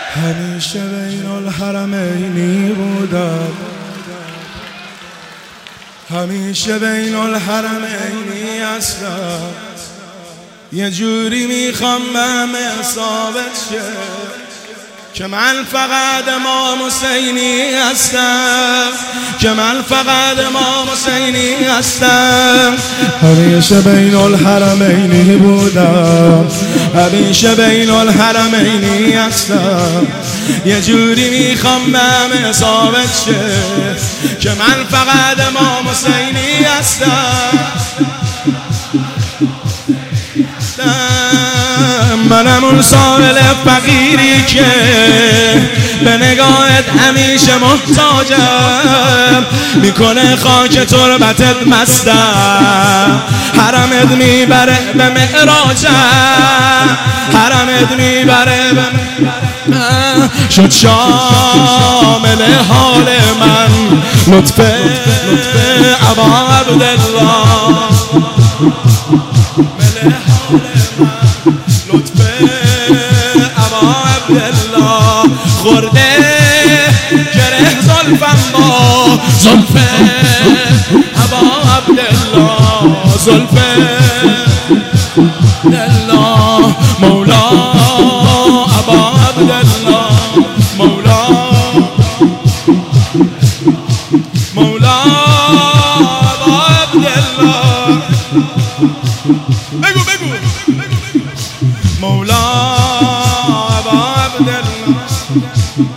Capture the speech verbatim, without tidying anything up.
همیشه بین الحرمینی بودم، همیشه بین الحرمینی هستم. یه جوری میخوام به همه ثابت شه که من فقط امام حسینی هستم، که من فقط امام حسینی هستم. همیشه بین الحرمینی بودم، همیشه بین الحرمینی هستم. یه جوری میخوام به همه ثابت شه که من فقط امام حسینی هستم. منم اون سائل فقیری که به نگاهت همیشه محتاجم، میکنه خاک تربتت مستم، حرمت میبره به معراجم، حرمت میبره به معراجم. شد شامل حال من لطف ابا عبدالله، لطف ابا عبدالله. خورده گره زلفم با زلف ابا عبدالله، زلف الله مولا ابا عبدالله، مولا مولا ابا عبدالله. بگو بگو مولا ابا عبدالله.